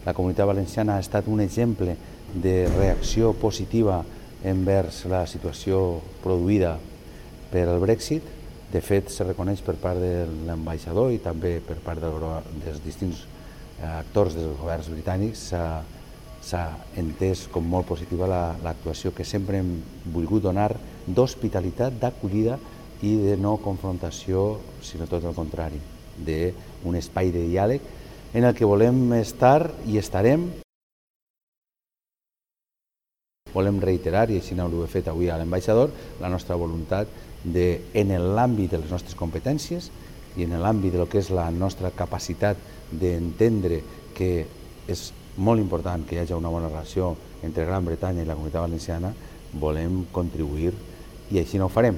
La Comunitat Valenciana ha estat un exemple de reacció positiva envers la situació produïda per el Brexit. De fet, se reconeix per part de l'ambaixador i també per part dels distints actors dels governs britànics. S'ha entès com molt positiva l'actuació que sempre hem volgut donar d'hospitalitat, d'acollida i de no confrontació, sinó tot el contrari, d'un espai de diàleg en el que volem estar i estarem. Volem reiterar, i així ho he fet avui a l'ambaixador, la nostra voluntat en l'àmbit de les nostres competències i en l'àmbit del que és la nostra capacitat d'entendre que és molt important que hi hagi una bona relació entre Gran Bretanya i la Comunitat Valenciana, volem contribuir i així ho farem.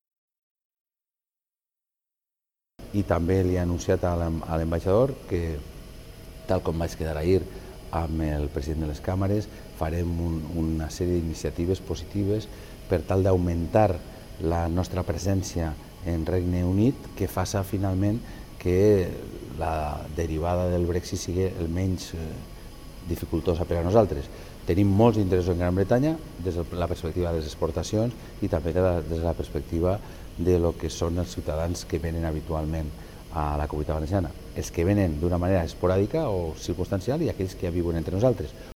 I també li he anunciat a l'ambaixador que, tal com vaig quedar ahir amb el president de les càmeres, farem una sèrie d'iniciatives positives per tal d'augmentar la nostra presència en Regne Unit, que faci finalment que la derivada del Brexit sigui el menys dificultosa per a nosaltres. Tenim molts interessos en Gran Bretanya des de la perspectiva de les exportacions i també des de la perspectiva de lo que són els ciutadans que venen habitualment a la Comunitat Valenciana. Els que venen d'una manera esporàdica o circumstancial i aquells que ja viuen entre nosaltres.